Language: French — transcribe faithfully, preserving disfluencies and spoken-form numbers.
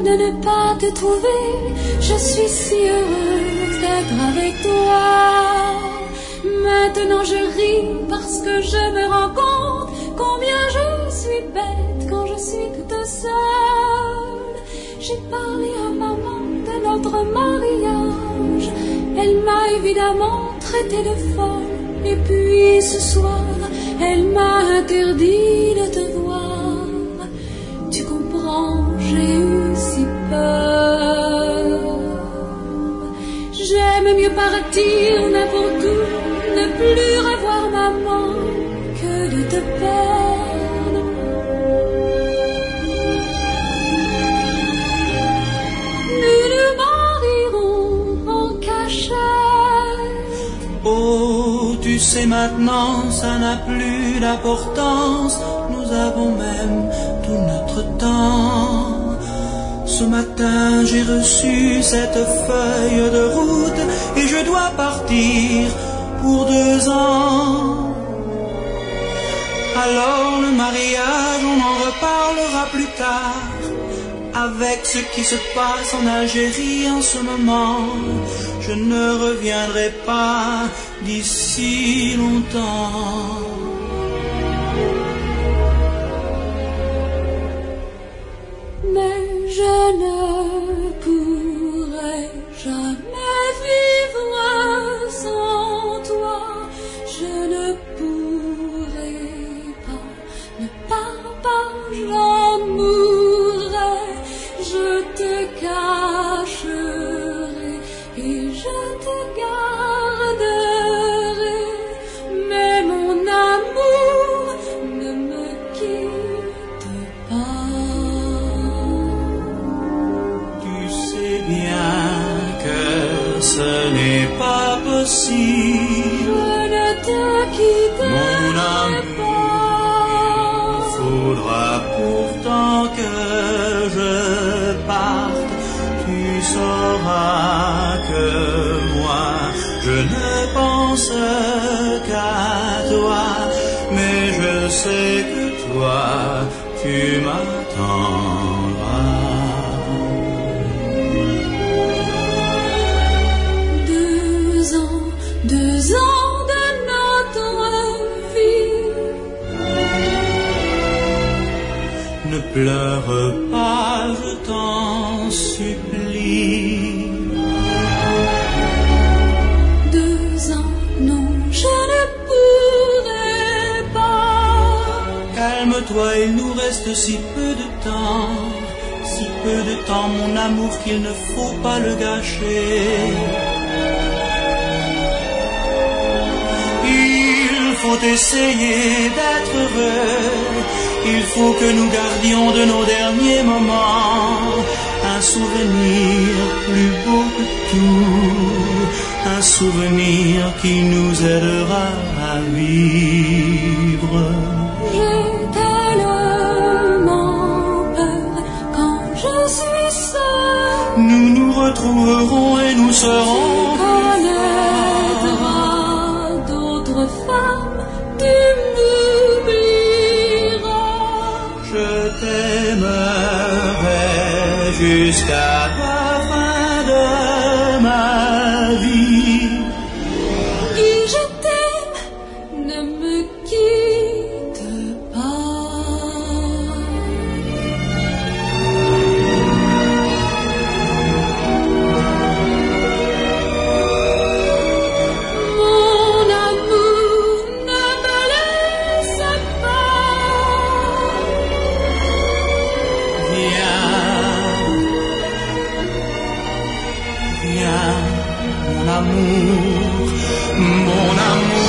de ne pas te trouver. Je suis si heureuse d'être avec toi. Maintenant je ris parce que je me rends compte combien je suis bête quand je suis toute seule. J'ai parlé à maman de notre mariage. Elle m'a évidemment traité de folle. Et puis ce soir, elle m'a interdit de te voir. Tu comprends, j'ai eu si peur. J'aime mieux partir n'importe où, ne plus revoir maman que de te perdre. Nous nous marierons en cachette. Oh, tu sais maintenant, ça n'a plus d'importance. Nous avons même tout notre temps. Ce matin, j'ai reçu cette feuille de route et je dois partir pour deux ans. Alors le mariage, on en reparlera plus tard. Avec ce qui se passe en Algérie en ce moment, je ne reviendrai pas d'ici longtemps. Mais je ne pourrai jamais vivre sans toi. Je ne pourrai pas, ne pars pas, j'en mourrai. Je te cacherai et je te garderai. Mais mon amour, ne me quitte pas. Tu sais bien que ce n'est pas possible. Je ne te quitterai Mon amour, pas. il faudra pourtant que je parte. Tu sauras que moi, je ne pense qu'à toi. Mais je sais que toi, tu m'attendras. Deux ans, deux ans de notre vie. Ne pleure pas, je t'en supplie. Deux ans, non, je ne pourrai pas. Calme-toi, il nous reste si peu de temps. Si peu de temps, mon amour, qu'il ne faut pas le gâcher. Il faut essayer d'être heureux. Il faut que nous gardions de nos derniers moments un souvenir plus beau que tout, un souvenir qui nous aidera à vivre. J'ai tellement peur quand je suis seule. Nous nous retrouverons et nous serons. Tu connaîtras d'autres femmes, tu m'oublieras. Je t'aimerai jusqu'à la fin de ma vie. Et je t'aime, ne me quitte pas. Mon amour, ne me laisse pas. Viens, viens, mon amour, mon amour.